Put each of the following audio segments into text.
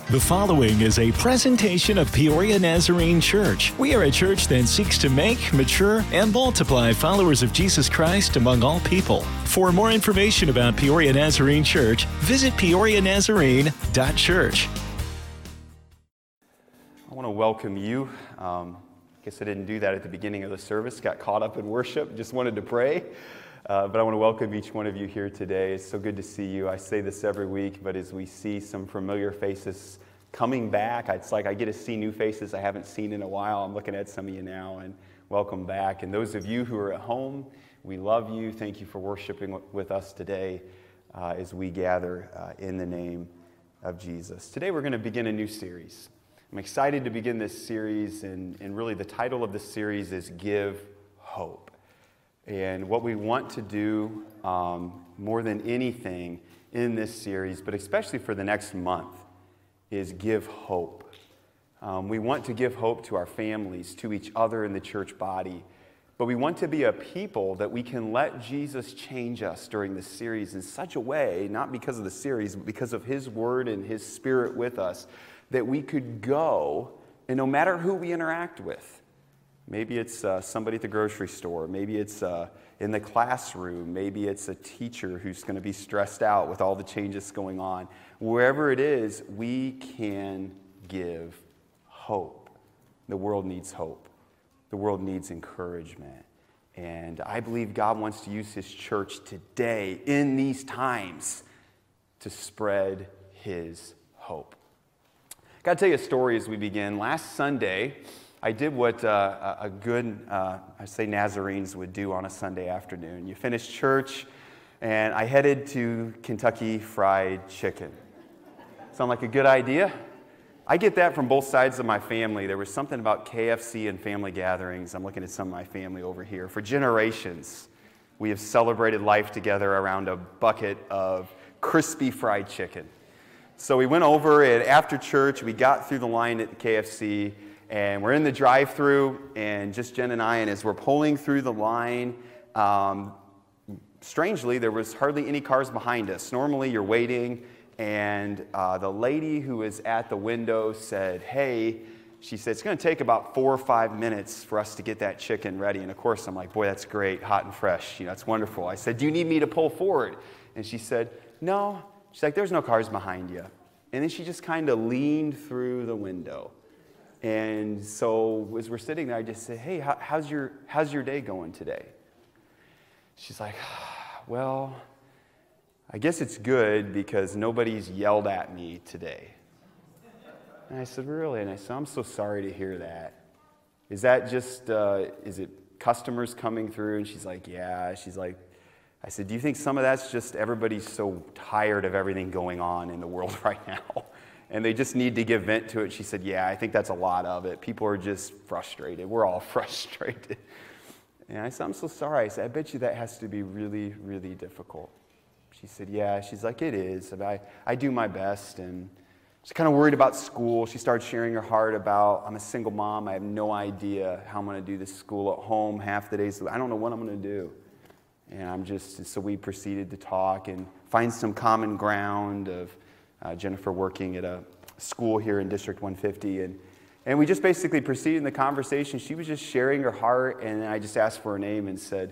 The following is a presentation of Peoria Nazarene Church. We are a church that seeks to make, mature, and multiply followers of Jesus Christ among all people. For more information about Peoria Nazarene Church, visit peorianazarene.church. I want to welcome you. I guess I didn't do that at the beginning of the service. Got caught up in worship. Just wanted to pray. But I want to welcome each one of you here today. It's so good to see you. I say this every week, but as we see some familiar faces coming back, it's like I get to see new faces I haven't seen in a while. I'm looking at some of you now, and welcome back. And those of you who are at home, we love you. Thank you for worshiping with us today as we gather in the name of Jesus. Today we're going to begin a new series. I'm excited to begin this series, and really the title of this series is Give Hope. And what we want to do more than anything in this series, but especially for the next month, is give hope. We want to give hope to our families, to each other in the church body, but we want to be a people that we can let Jesus change us during this series in such a way, not because of the series, but because of His Word and His Spirit with us, that we could go, and no matter who we interact with, maybe it's somebody at the grocery store. Maybe it's in the classroom. Maybe it's a teacher who's going to be stressed out with all the changes going on. Wherever it is, we can give hope. The world needs hope. The world needs encouragement. And I believe God wants to use His church today, in these times, to spread His hope. I've got to tell you a story as we begin. Last Sunday, I did what a good, I say Nazarenes would do on a Sunday afternoon. You finish church, and I headed to Kentucky Fried Chicken. Sound like a good idea? I get that from both sides of my family. There was something about KFC and family gatherings. I'm looking at some of my family over here. For generations, we have celebrated life together around a bucket of crispy fried chicken. So we went over, and after church, we got through the line at the KFC, and we're in the drive-thru, and just Jen and I, and as we're pulling through the line, strangely, there was hardly any cars behind us. Normally, you're waiting, and the lady who was at the window said, hey, she said, it's going to take about 4 or 5 minutes for us to get that chicken ready. And of course, I'm like, boy, that's great, hot and fresh. That's wonderful. I said, do you need me to pull forward? And she said, no. She's like, there's no cars behind you. And then she just kind of leaned through the window. And so as we're sitting there, I just said, hey, how's your day going today? She's like, well, I guess it's good because nobody's yelled at me today. And I said, really? And I said, I'm so sorry to hear that. Is that just, is it customers coming through? And she's like, yeah. She's like, I said, do you think some of that's just everybody's so tired of everything going on in the world right now? And they just need to give vent to it. She said, yeah, I think that's a lot of it. People are just frustrated. We're all frustrated. And I said, I'm so sorry. I said, I bet you that has to be really, really difficult. She said, yeah. She's like, it is. I do my best. And she's kind of worried about school. She started sharing her heart about, I'm a single mom. I have no idea how I'm going to do this school at home half the days. I don't know what I'm going to do. And so we proceeded to talk and find some common ground of Jennifer working at a school here in District 150, and we just basically proceeded in the conversation. She was just sharing her heart, and I just asked for her name and said,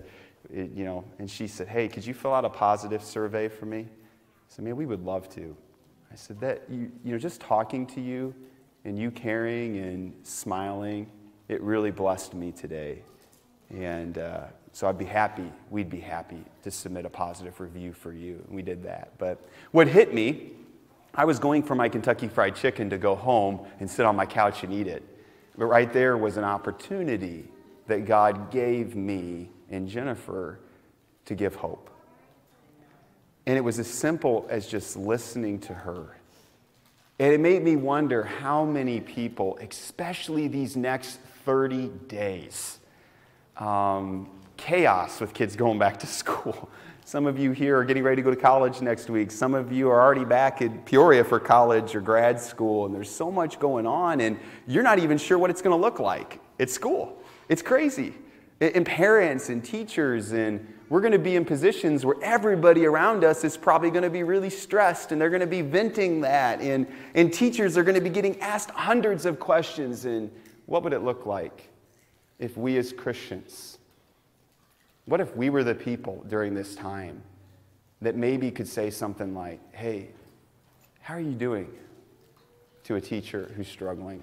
and she said, hey, could you fill out a positive survey for me? I said, man, we would love to. I said, that just talking to you and you caring and smiling, it really blessed me today. And so we'd be happy to submit a positive review for you. And we did that. But what hit me, I was going for my Kentucky Fried Chicken to go home and sit on my couch and eat it. But right there was an opportunity that God gave me and Jennifer to give hope. And it was as simple as just listening to her. And it made me wonder how many people, especially these next 30 days, chaos with kids going back to school. Some of you here are getting ready to go to college next week. Some of you are already back in Peoria for college or grad school, and there's so much going on, and you're not even sure what it's going to look like at school. It's crazy. And parents and teachers and we're going to be in positions where everybody around us is probably going to be really stressed, and they're going to be venting that, and teachers are going to be getting asked hundreds of questions. And what would it look like if we as Christians, what if we were the people during this time that maybe could say something like, hey, how are you doing, to a teacher who's struggling,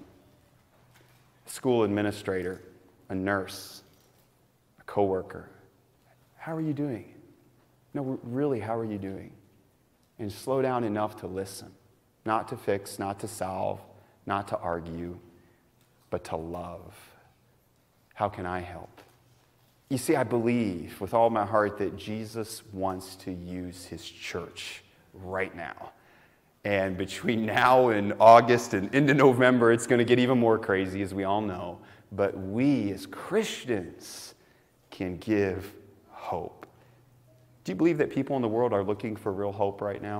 a school administrator, a nurse, a coworker? How are you doing? No, really, how are you doing? And slow down enough to listen, not to fix, not to solve, not to argue, but to love. How can I help? You see, I believe with all my heart that Jesus wants to use his church right now. And between now and August and into November, it's going to get even more crazy, as we all know. But we as Christians can give hope. Do you believe that people in the world are looking for real hope right now?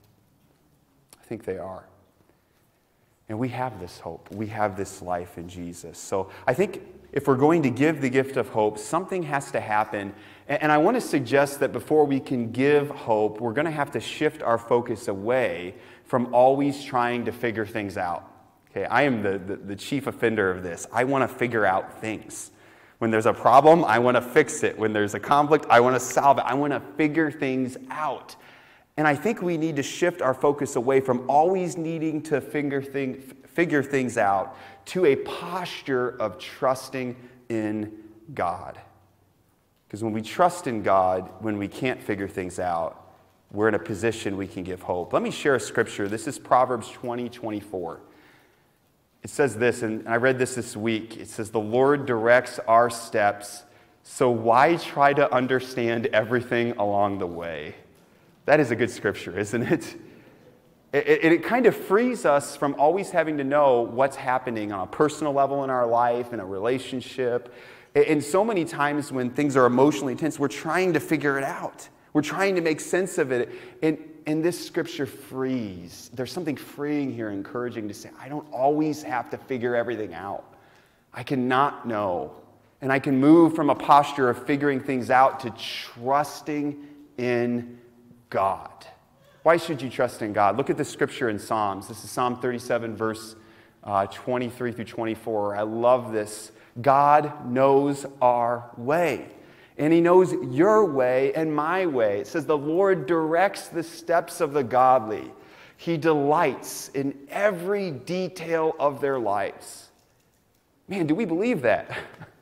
I think they are. And we have this hope. We have this life in Jesus. So I think if we're going to give the gift of hope, something has to happen. And I want to suggest that before we can give hope, we're going to have to shift our focus away from always trying to figure things out. Okay, I am the chief offender of this. I want to figure out things. When there's a problem, I want to fix it. When there's a conflict, I want to solve it. I want to figure things out. And I think we need to shift our focus away from always needing to figure things out to a posture of trusting in God. Because when we trust in God, when we can't figure things out, we're in a position we can give hope. Let me share a scripture. This is Proverbs 20:24. It says this, and I read this week. It says, "The Lord directs our steps, so why try to understand everything along the way?" That is a good scripture, isn't it? It kind of frees us from always having to know what's happening on a personal level in our life, in a relationship. And so many times when things are emotionally intense, we're trying to figure it out. We're trying to make sense of it. And this scripture frees. There's something freeing here, encouraging to say, I don't always have to figure everything out. I can not know. And I can move from a posture of figuring things out to trusting in God. Why should you trust in God? Look at the scripture in Psalms. This is Psalm 37, verse 23 through 24. I love this. God knows our way, and he knows your way and my way. It says, the Lord directs the steps of the godly. He delights in every detail of their lives. Man, do we believe that?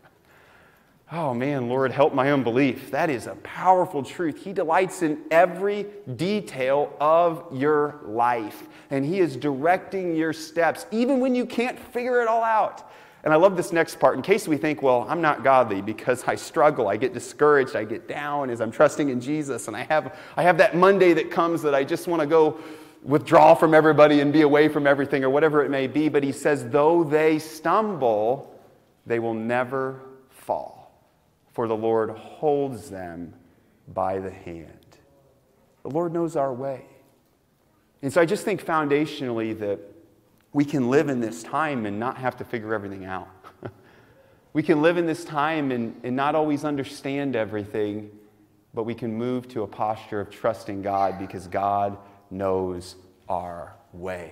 Oh man, Lord, help my unbelief. That is a powerful truth. He delights in every detail of your life. And he is directing your steps, even when you can't figure it all out. And I love this next part. In case we think, well, I'm not godly because I struggle, I get discouraged, I get down as I'm trusting in Jesus. And I have that Monday that comes that I just want to go withdraw from everybody and be away from everything or whatever it may be. But he says, though they stumble, they will never fall. For the Lord holds them by the hand. The Lord knows our way. And so I just think foundationally that we can live in this time and not have to figure everything out. We can live in this time and not always understand everything, but we can move to a posture of trusting God because God knows our way.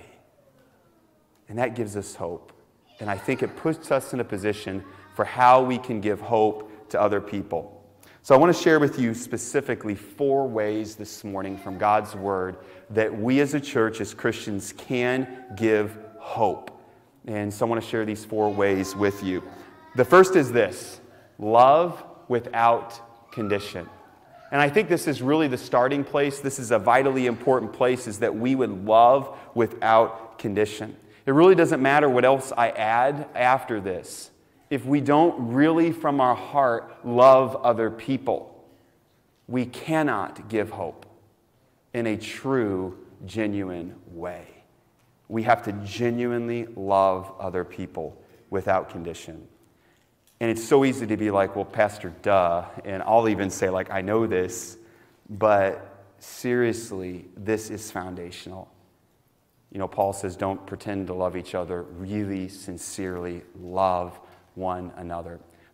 And that gives us hope. And I think it puts us in a position for how we can give hope to other people. So I want to share with you specifically 4 ways this morning from God's Word that we as a church, as Christians, can give hope. And so I want to share these 4 ways with you. The first is this: love without condition. And I think this is really the starting place. This is a vitally important place, is that we would love without condition. It really doesn't matter what else I add after this. If we don't really from our heart love other people, we cannot give hope in a true, genuine way. We have to genuinely love other people without condition. And it's so easy to be like, well, Pastor, duh. And I'll even say, like, I know this, but seriously, this is foundational. You know, Paul says, don't pretend to love each other. Really, sincerely love one another.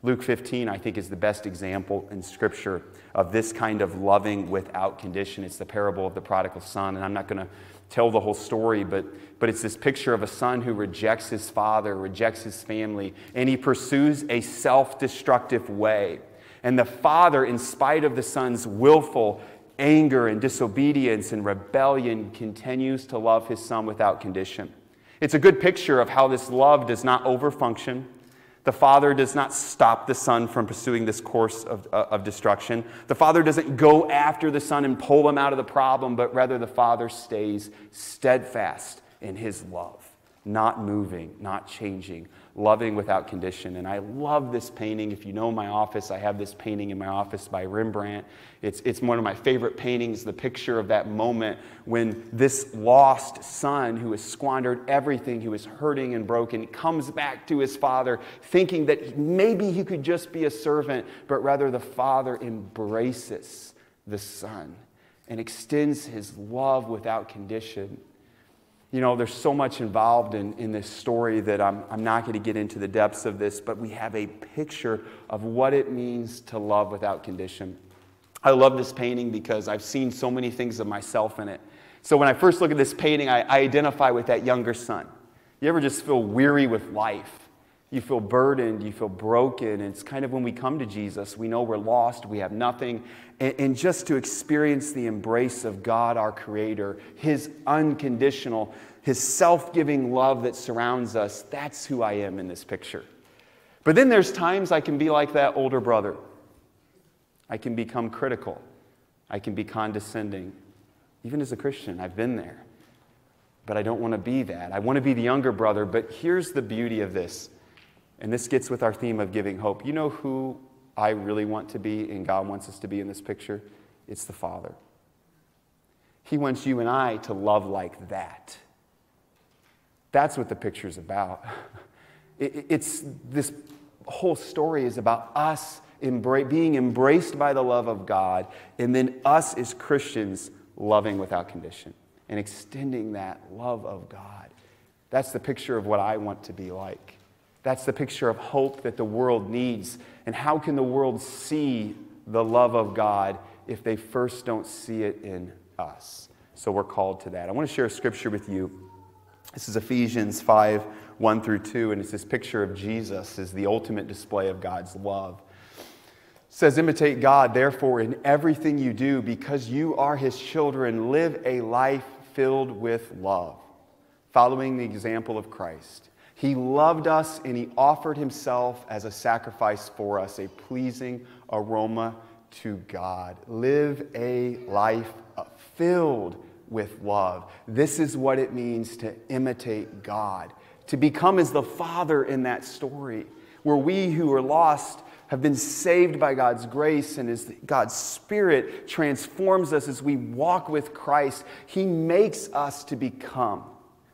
Luke 15, I think, is the best example in Scripture of this kind of loving without condition. It's the parable of the prodigal son, and I'm not going to tell the whole story, but it's this picture of a son who rejects his father, rejects his family, and he pursues a self-destructive way. And the father, in spite of the son's willful anger and disobedience and rebellion, continues to love his son without condition. It's a good picture of how this love does not overfunction. The father does not stop the son from pursuing this course of destruction. The father doesn't go after the son and pull him out of the problem, but rather the father stays steadfast in his love, not moving, not changing, loving without condition. And I love this painting. If you know my office, I have this painting in my office by Rembrandt. It's one of my favorite paintings, the picture of that moment when this lost son who has squandered everything, who is hurting and broken, comes back to his father thinking that maybe he could just be a servant, but rather the father embraces the son and extends his love without condition. You know, there's so much involved in this story that I'm not going to get into the depths of this, but we have a picture of what it means to love without condition. I love this painting because I've seen so many things of myself in it. So when I first look at this painting, I identify with that younger son. You ever just feel weary with life? You feel burdened, you feel broken. And it's kind of when we come to Jesus, we know we're lost, we have nothing. And just to experience the embrace of God, our Creator, His unconditional, His self-giving love that surrounds us, that's who I am in this picture. But then there's times I can be like that older brother. I can become critical. I can be condescending. Even as a Christian, I've been there. But I don't want to be that. I want to be the younger brother. But here's the beauty of this. And this gets with our theme of giving hope. You know who I really want to be and God wants us to be in this picture? It's the Father. He wants you and I to love like that. That's what the picture's about. It's this whole story is about us being embraced by the love of God, and then us as Christians loving without condition and extending that love of God. That's the picture of what I want to be like. That's the picture of hope that the world needs. And how can the world see the love of God if they first don't see it in us? So we're called to that. I want to share a scripture with you. This is Ephesians 5, 1 through 2, and it's this picture of Jesus as the ultimate display of God's love. It says, imitate God, therefore, in everything you do, because you are His children, live a life filled with love, following the example of Christ. He loved us and He offered Himself as a sacrifice for us, a pleasing aroma to God. Live a life filled with love. This is what it means to imitate God, to become as the Father in that story, where we who are lost have been saved by God's grace, and as God's Spirit transforms us as we walk with Christ, He makes us to become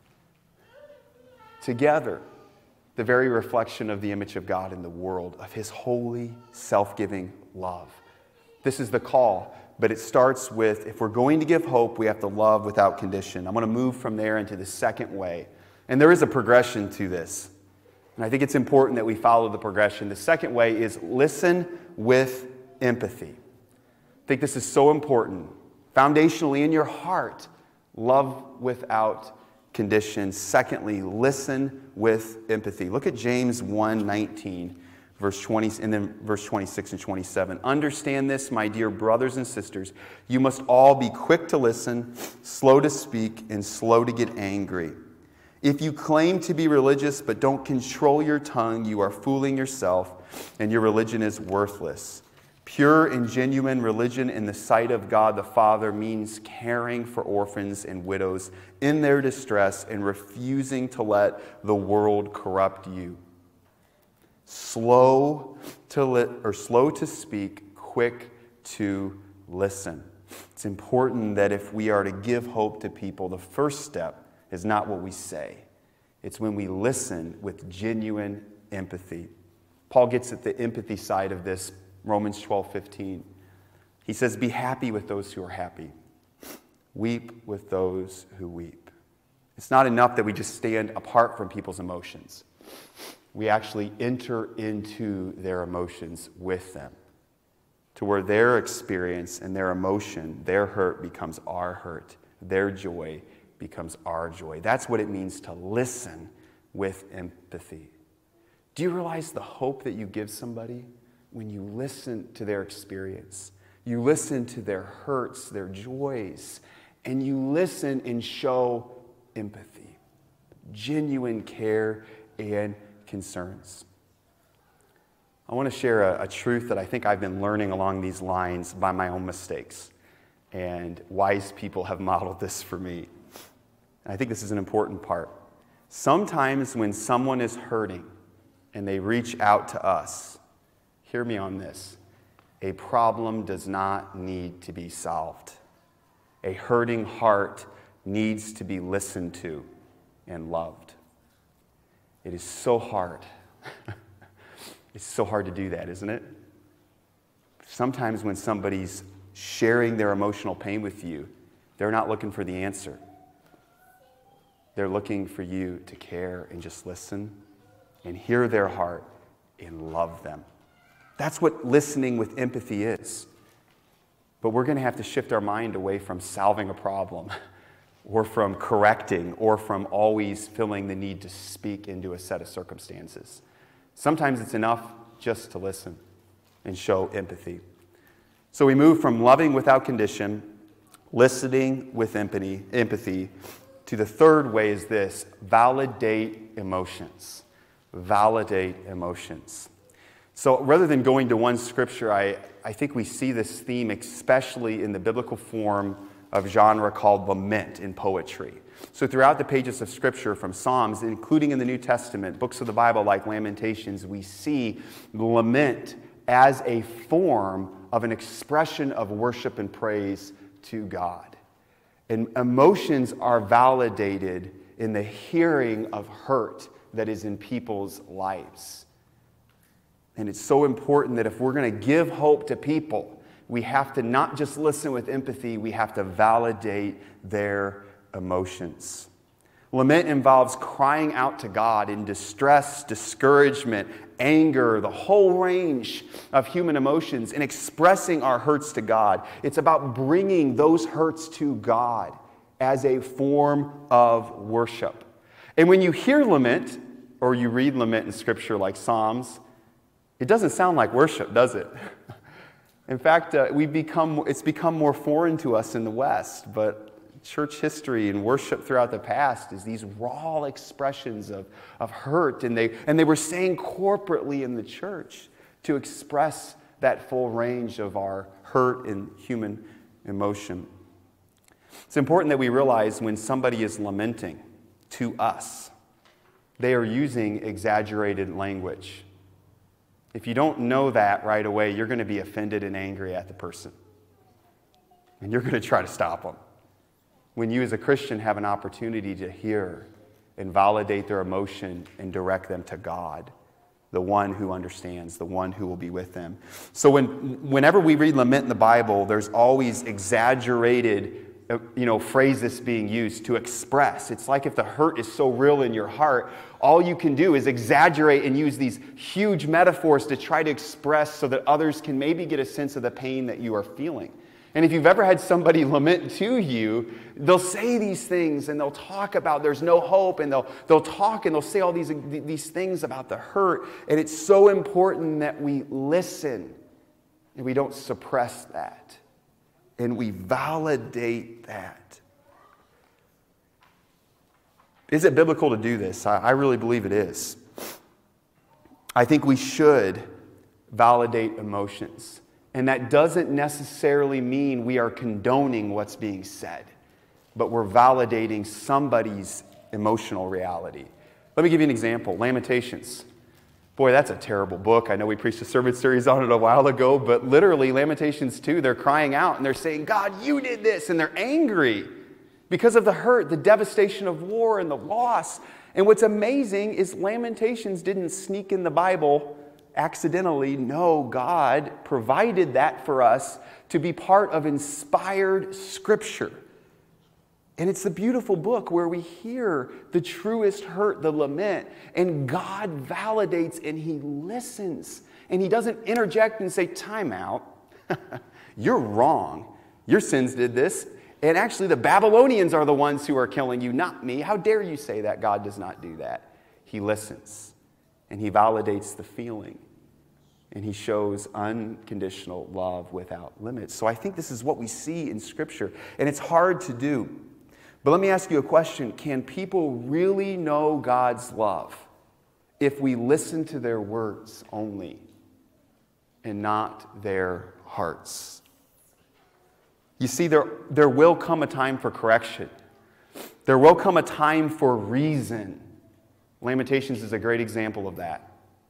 together the very reflection of the image of God in the world, of His holy, self-giving love. This is the call, but it starts with, if we're going to give hope, we have to love without condition. I'm going to move from there into the second way. And there is a progression to this. And I think it's important that we follow the progression. The second way is listen with empathy. I think this is so important. Foundationally, in your heart, love without conditions. Secondly, listen with empathy. Look at James 1:19, verse 20, and then verse 26 and 27. Understand this, my dear brothers and sisters. You must all be quick to listen, slow to speak, and slow to get angry. If you claim to be religious but don't control your tongue, you are fooling yourself, and your religion is worthless. Pure and genuine religion in the sight of God the Father means caring for orphans and widows in their distress and refusing to let the world corrupt you. Slow to speak, quick to listen. It's important that if we are to give hope to people, the first step is not what we say. It's when we listen with genuine empathy. Paul gets at the empathy side of this, Romans 12:15. He says, be happy with those who are happy. Weep with those who weep. It's not enough that we just stand apart from people's emotions. We actually enter into their emotions with them, to where their experience and their emotion, their hurt becomes our hurt, their joy becomes our joy. That's what it means to listen with empathy. Do you realize the hope that you give somebody when you listen to their experience? You listen to their hurts, their joys, and you listen and show empathy, genuine care and concerns. I want to share a truth that I think I've been learning along these lines by my own mistakes. And wise people have modeled this for me. And I think this is an important part. Sometimes when someone is hurting and they reach out to us, hear me on this, a problem does not need to be solved. A hurting heart needs to be listened to and loved. It is so hard. It's so hard to do that, isn't it? Sometimes when somebody's sharing their emotional pain with you, they're not looking for the answer. They're looking for you to care and just listen and hear their heart and love them. That's what listening with empathy is. But we're going to have to shift our mind away from solving a problem or from correcting or from always feeling the need to speak into a set of circumstances. Sometimes it's enough just to listen and show empathy. So we move from loving without condition, listening with empathy, to the third way is this: validate emotions. Validate emotions. So rather than going to one scripture, I think we see this theme especially in the biblical form of genre called lament in poetry. So throughout the pages of Scripture, from Psalms, including in the New Testament, books of the Bible like Lamentations, we see lament as a form of an expression of worship and praise to God. And emotions are validated in the hearing of hurt that is in people's lives. And it's so important that if we're going to give hope to people, we have to not just listen with empathy, we have to validate their emotions. Lament involves crying out to God in distress, discouragement, anger, the whole range of human emotions, and expressing our hurts to God. It's about bringing those hurts to God as a form of worship. And when you hear lament, or you read lament in Scripture like Psalms, it doesn't sound like worship, does it? In fact, it's become more foreign to us in the West, but church history and worship throughout the past is these raw expressions of hurt, and they were saying corporately in the church to express that full range of our hurt and human emotion. It's important that we realize when somebody is lamenting to us, they are using exaggerated language. If you don't know that right away, you're going to be offended and angry at the person. And you're going to try to stop them. When you as a Christian have an opportunity to hear and validate their emotion and direct them to God, the one who understands, the one who will be with them. So whenever we read lament in the Bible, there's always exaggerated phrases being used to express. It's like if the hurt is so real in your heart, all you can do is exaggerate and use these huge metaphors to try to express so that others can maybe get a sense of the pain that you are feeling. And if you've ever had somebody lament to you, they'll say these things and they'll talk about there's no hope, and they'll talk and they'll say all these things about the hurt. And it's so important that we listen and we don't suppress that. And we validate that. Is it biblical to do this? I really believe it is. I think we should validate emotions. And that doesn't necessarily mean we are condoning what's being said, but we're validating somebody's emotional reality. Let me give you an example. Lamentations. Boy, that's a terrible book. I know we preached a sermon series on it a while ago, but literally Lamentations 2, they're crying out and they're saying, God, you did this, and they're angry because of the hurt, the devastation of war and the loss. And what's amazing is Lamentations didn't sneak in the Bible accidentally. No, God provided that for us to be part of inspired Scripture. And it's the beautiful book where we hear the truest hurt, the lament, and God validates and he listens. And he doesn't interject and say, time out. You're wrong. Your sins did this. And actually the Babylonians are the ones who are killing you, not me. How dare you say that? God does not do that. He listens and he validates the feeling. And he shows unconditional love without limits. So I think this is what we see in Scripture. And it's hard to do. But let me ask you a question. Can people really know God's love if we listen to their words only and not their hearts? You see, there will come a time for correction. There will come a time for reason. Lamentations is a great example of that.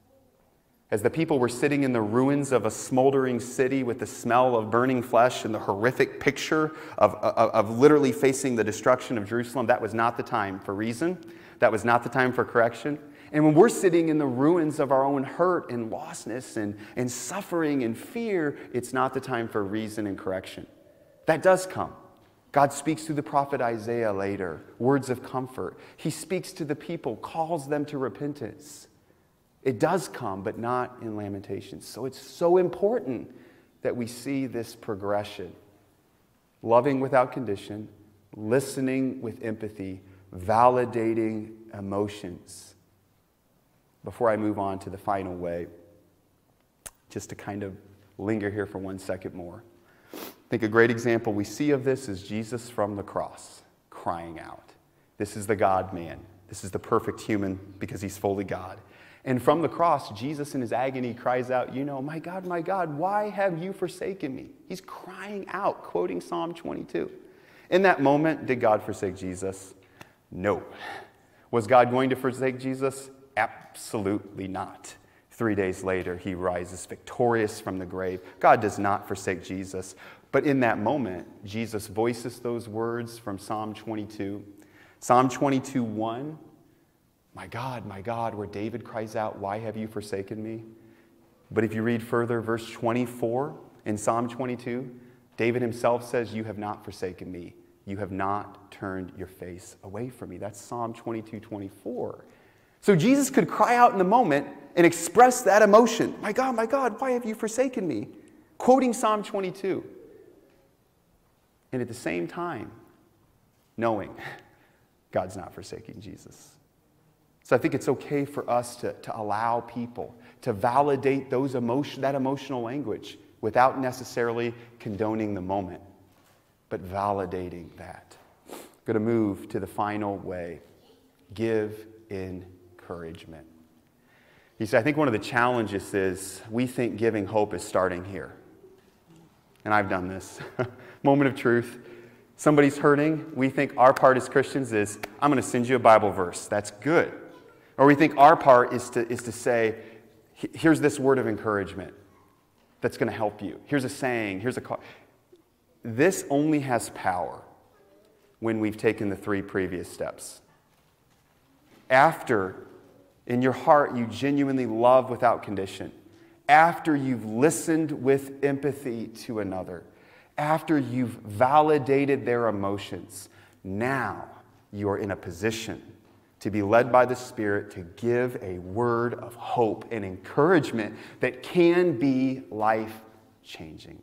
As the people were sitting in the ruins of a smoldering city with the smell of burning flesh and the horrific picture of literally facing the destruction of Jerusalem, that was not the time for reason. That was not the time for correction. And when we're sitting in the ruins of our own hurt and lostness and suffering and fear, it's not the time for reason and correction. That does come. God speaks through the prophet Isaiah later, words of comfort. He speaks to the people, calls them to repentance. It does come, but not in Lamentations. So it's so important that we see this progression. Loving without condition, listening with empathy, validating emotions. Before I move on to the final way, just to kind of linger here for 1 second more. I think a great example we see of this is Jesus from the cross, crying out. This is the God-man. This is the perfect human because he's fully God. And from the cross, Jesus in his agony cries out, my God, why have you forsaken me? He's crying out, quoting Psalm 22. In that moment, did God forsake Jesus? No. Was God going to forsake Jesus? Absolutely not. 3 days later, he rises victorious from the grave. God does not forsake Jesus. But in that moment, Jesus voices those words from Psalm 22. Psalm 22:1. My God, where David cries out, why have you forsaken me? But if you read further, verse 24 in Psalm 22, David himself says, you have not forsaken me. You have not turned your face away from me. That's Psalm 22:24. So Jesus could cry out in the moment and express that emotion. My God, why have you forsaken me? Quoting Psalm 22. And at the same time, knowing God's not forsaking Jesus. So I think it's okay for us to allow people to validate that emotional language without necessarily condoning the moment, but validating that. I'm going to move to the final way. Give encouragement. You see, I think one of the challenges is we think giving hope is starting here. And I've done this. Moment of truth. Somebody's hurting. We think our part as Christians is, I'm going to send you a Bible verse. That's good. Or we think our part is to say, here's this word of encouragement that's going to help you. Here's a saying. Here's a call. This only has power when we've taken the 3 previous steps. After, in your heart, you genuinely love without condition. After you've listened with empathy to another. After you've validated their emotions. Now you are in a position to be led by the Spirit to give a word of hope and encouragement that can be life-changing.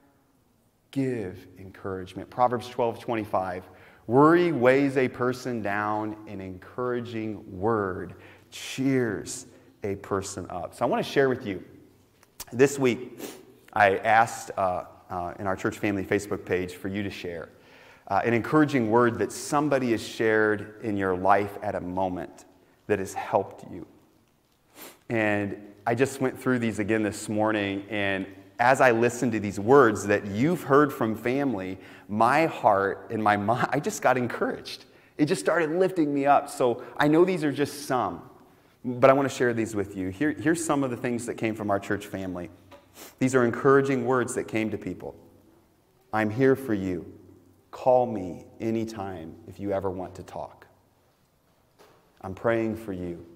Give encouragement. Proverbs 12:25. Worry weighs a person down, an encouraging word cheers a person up. So I want to share with you, this week I asked in our church family Facebook page for you to share an encouraging word that somebody has shared in your life at a moment that has helped you. And I just went through these again this morning, and as I listened to these words that you've heard from family, my heart and my mind, I just got encouraged. It just started lifting me up. So I know these are just some, but I want to share these with you. Here's some of the things that came from our church family. These are encouraging words that came to people. I'm here for you. Call me anytime if you ever want to talk. I'm praying for you.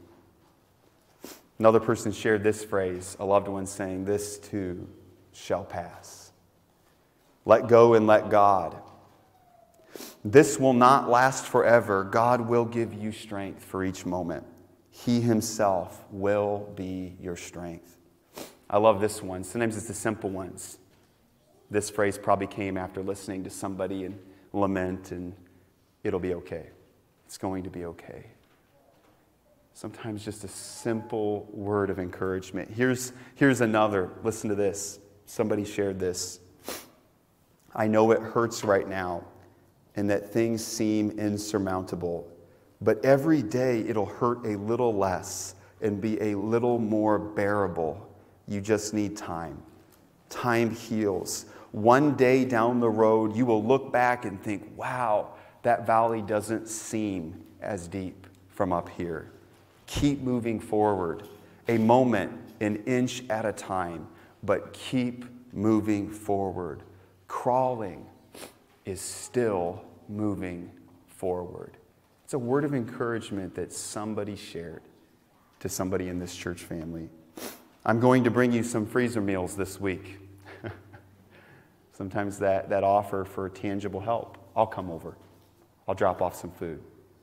Another person shared this phrase, a loved one saying, this too shall pass. Let go and let God. This will not last forever. God will give you strength for each moment. He himself will be your strength. I love this one. Sometimes it's the simple ones. This phrase probably came after listening to somebody and lament, and it'll be okay. It's going to be okay. Sometimes just a simple word of encouragement. Here's another. Listen to this. Somebody shared this. I know it hurts right now and that things seem insurmountable, but every day it'll hurt a little less and be a little more bearable. You just need time. Time heals. One day down the road, you will look back and think, wow, that valley doesn't seem as deep from up here. Keep moving forward. A moment, an inch at a time, but keep moving forward. Crawling is still moving forward. It's a word of encouragement that somebody shared to somebody in this church family. I'm going to bring you some freezer meals this week. Sometimes that offer for tangible help. I'll come over. I'll drop off some food.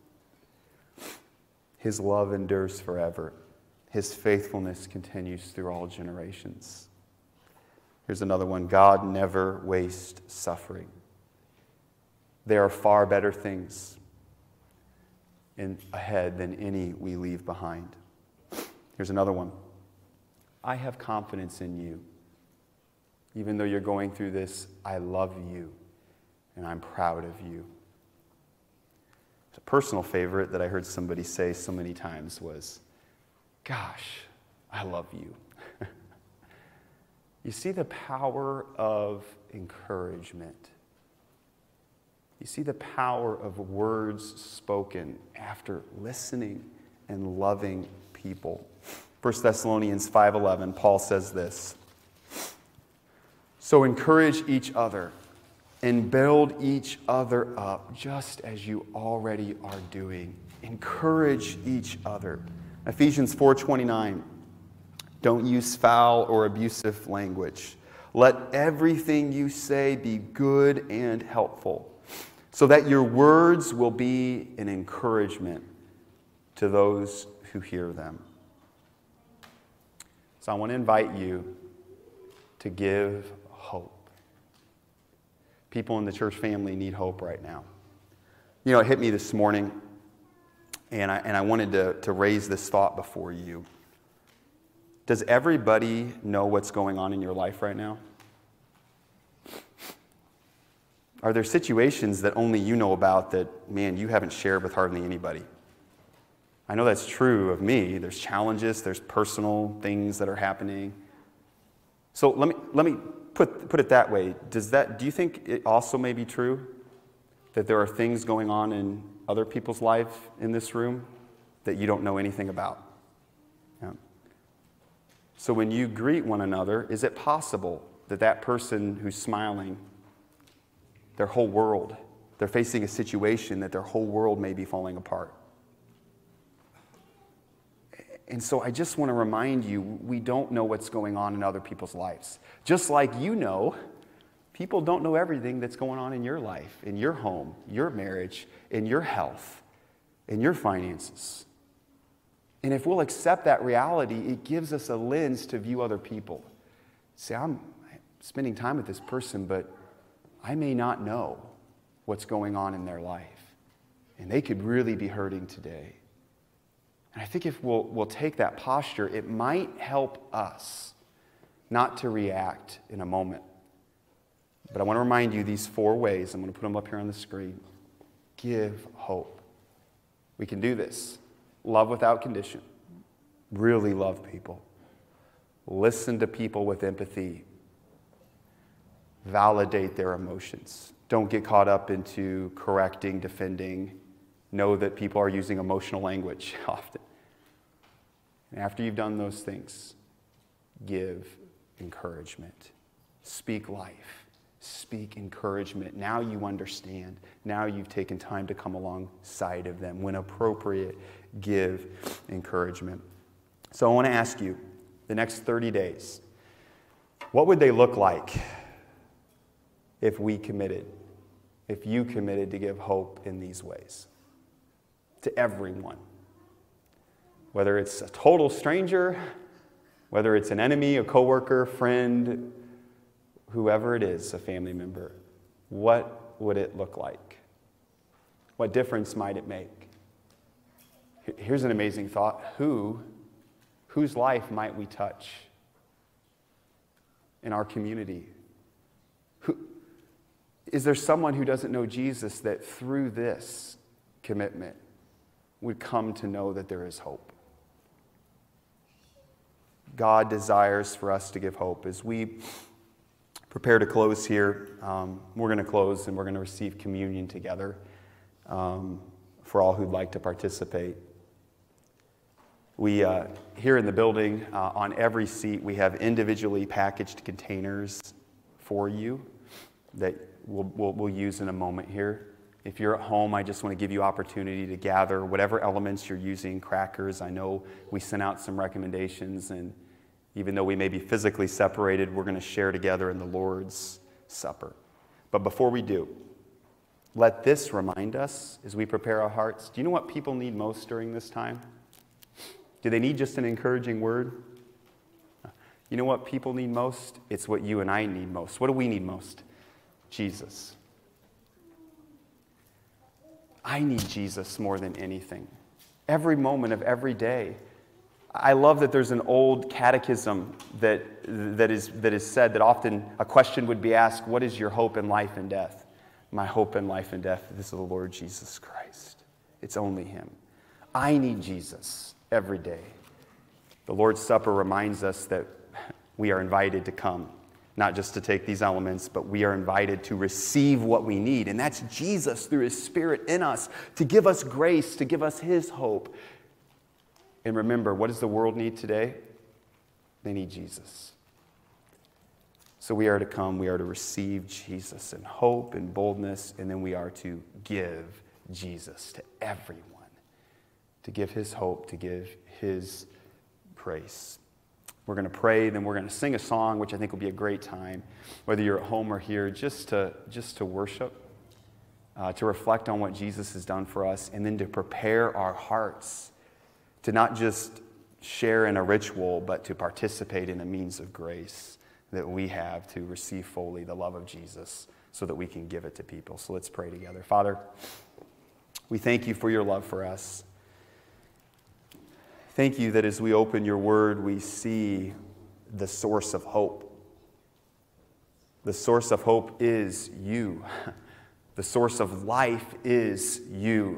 His love endures forever. His faithfulness continues through all generations. Here's another one. God never wastes suffering. There are far better things ahead than any we leave behind. Here's another one. I have confidence in you. Even though you're going through this, I love you and I'm proud of you. A personal favorite that I heard somebody say so many times was, gosh, I love you. You see the power of encouragement. You see the power of words spoken after listening and loving people. 1 Thessalonians 5:11, Paul says this, so encourage each other and build each other up, just as you already are doing. Encourage each other. Ephesians 4:29, don't use foul or abusive language. Let everything you say be good and helpful, so that your words will be an encouragement to those who hear them. So I want to invite you to give hope. People in the church family need hope right now. You know, it hit me this morning, and I wanted to raise this thought before you. Does everybody know what's going on in your life right now? Are there situations that only you know about that, man, you haven't shared with hardly anybody? I know that's true of me. There's challenges, there's personal things that are happening. So let me put it that way. Do you think it also may be true that there are things going on in other people's life in this room that you don't know anything about? Yeah. So when you greet one another, is it possible that that person who's smiling, their whole world, they're facing a situation that their whole world may be falling apart? And so I just want to remind you, we don't know what's going on in other people's lives. Just like you know, people don't know everything that's going on in your life, in your home, your marriage, in your health, in your finances. And if we'll accept that reality, it gives us a lens to view other people. Say, I'm spending time with this person, but I may not know what's going on in their life. And they could really be hurting today. And I think if we'll take that posture, it might help us not to react in a moment. But I want to remind you these 4 ways. I'm going to put them up here on the screen. Give hope. We can do this. Love without condition. Really love people. Listen to people with empathy. Validate their emotions. Don't get caught up into correcting, defending. Know that people are using emotional language often. And after you've done those things, give encouragement. Speak life. Speak encouragement. Now you understand. Now you've taken time to come alongside of them. When appropriate, give encouragement. So I want to ask you, the next 30 days, what would they look like if we committed if you committed to give hope in these ways to everyone. Whether it's a total stranger, whether it's an enemy, a coworker, friend, whoever it is, a family member, what would it look like? What difference might it make? Here's an amazing thought. Whose life might we touch in our community? Is there someone who doesn't know Jesus that through this commitment would come to know that there is hope? God desires for us to give hope. As we prepare to close here, we're going to close and we're going to receive communion together for all who'd like to participate. We, here in the building, on every seat, we have individually packaged containers for you that we'll use in a moment here. If you're at home, I just want to give you opportunity to gather whatever elements you're using, crackers. I know we sent out some recommendations, and even though we may be physically separated, we're going to share together in the Lord's Supper. But before we do, let this remind us as we prepare our hearts. Do you know what people need most during this time? Do they need just an encouraging word? You know what people need most? It's what you and I need most. What do we need most? Jesus. I need Jesus more than anything. Every moment of every day. I love that there's an old catechism that is said that often a question would be asked, what is your hope in life and death? My hope in life and death is the Lord Jesus Christ. It's only Him. I need Jesus every day. The Lord's Supper reminds us that we are invited to come, not just to take these elements, but we are invited to receive what we need. And that's Jesus through His Spirit in us to give us grace, to give us His hope. And remember, what does the world need today? They need Jesus. So we are to come, we are to receive Jesus in hope and boldness, and then we are to give Jesus to everyone, to give His hope, to give His grace. We're going to pray, then we're going to sing a song, which I think will be a great time, whether you're at home or here, just to worship, to reflect on what Jesus has done for us, and then to prepare our hearts to not just share in a ritual, but to participate in a means of grace that we have to receive fully the love of Jesus so that we can give it to people. So let's pray together. Father, we thank you for your love for us. Thank you that as we open your word, we see the source of hope. The source of hope is you. The source of life is you.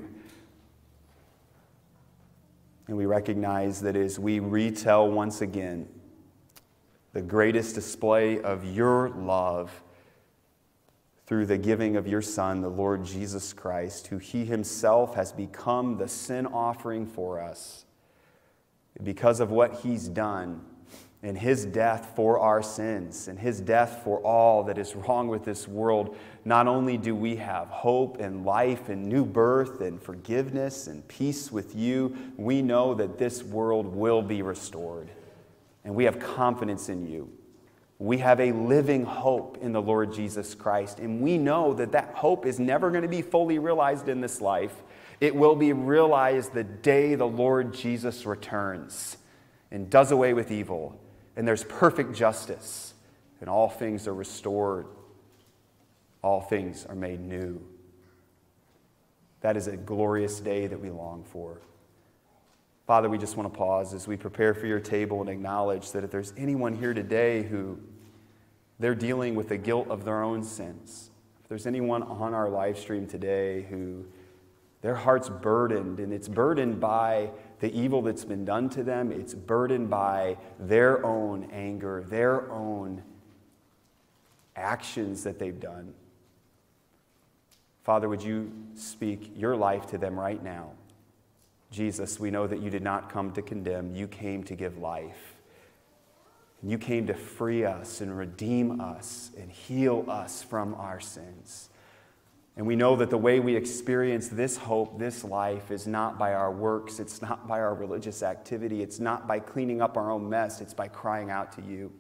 And we recognize that as we retell once again the greatest display of your love through the giving of your Son, the Lord Jesus Christ, who He Himself has become the sin offering for us. Because of what He's done in His death for our sins and His death for all that is wrong with this world, not only do we have hope and life and new birth and forgiveness and peace with you, we know that this world will be restored. And we have confidence in you. We have a living hope in the Lord Jesus Christ. And we know that that hope is never going to be fully realized in this life. It will be realized the day the Lord Jesus returns and does away with evil. And there's perfect justice. And all things are restored. All things are made new. That is a glorious day that we long for. Father, we just want to pause as we prepare for your table and acknowledge that if there's anyone here today who they're dealing with the guilt of their own sins, if there's anyone on our live stream today who their heart's burdened, and it's burdened by the evil that's been done to them, it's burdened by their own anger, their own actions that they've done. Father, would you speak your life to them right now? Jesus, we know that you did not come to condemn. You came to give life. And you came to free us and redeem us and heal us from our sins. And we know that the way we experience this hope, this life, is not by our works. It's not by our religious activity. It's not by cleaning up our own mess. It's by crying out to you,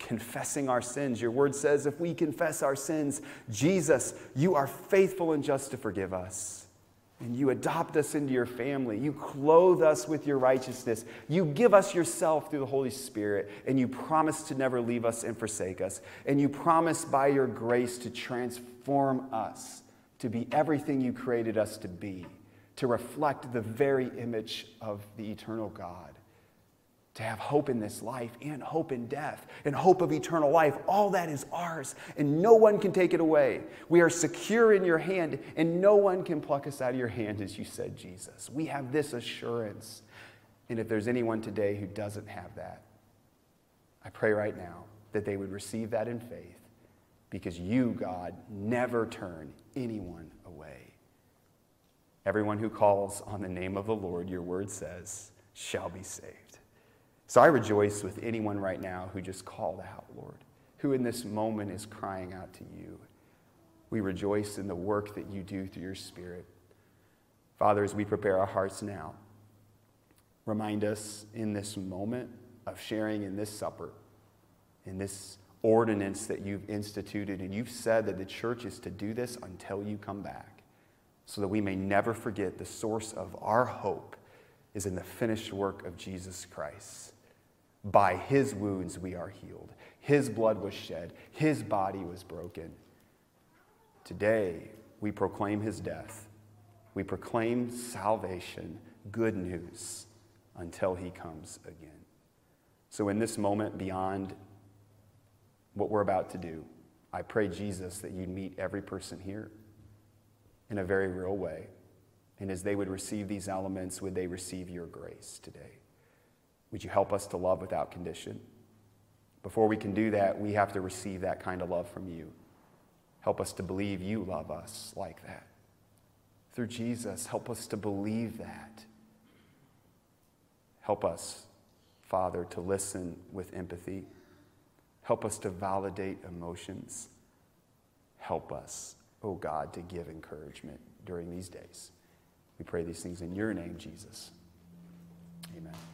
confessing our sins. Your word says if we confess our sins, Jesus, you are faithful and just to forgive us. And you adopt us into your family. You clothe us with your righteousness. You give us yourself through the Holy Spirit. And you promise to never leave us and forsake us. And you promise by your grace to transform us to be everything you created us to be, to reflect the very image of the eternal God, to have hope in this life and hope in death and hope of eternal life. All that is ours, and no one can take it away. We are secure in your hand, and no one can pluck us out of your hand, as you said, Jesus. We have this assurance. And if there's anyone today who doesn't have that, I pray right now that they would receive that in faith, because you, God, never turn anyone away. Everyone who calls on the name of the Lord, your word says, shall be saved. So I rejoice with anyone right now who just called out, Lord, who in this moment is crying out to you. We rejoice in the work that you do through your Spirit. Father, as we prepare our hearts now, remind us in this moment of sharing in this supper, in this ordinance that you've instituted, and you've said that the church is to do this until you come back, so that we may never forget the source of our hope is in the finished work of Jesus Christ. By his wounds we are healed. His blood was shed. His body was broken. Today we proclaim his death. We proclaim salvation, good news, until he comes again. So in this moment, beyond what we're about to do, I pray, Jesus, that you'd meet every person here in a very real way. And as they would receive these elements, would they receive your grace today? Would you help us to love without condition? Before we can do that, we have to receive that kind of love from you. Help us to believe you love us like that. Through Jesus, help us to believe that. Help us, Father, to listen with empathy. Help us to validate emotions. Help us, oh God, to give encouragement during these days. We pray these things in your name, Jesus. Amen.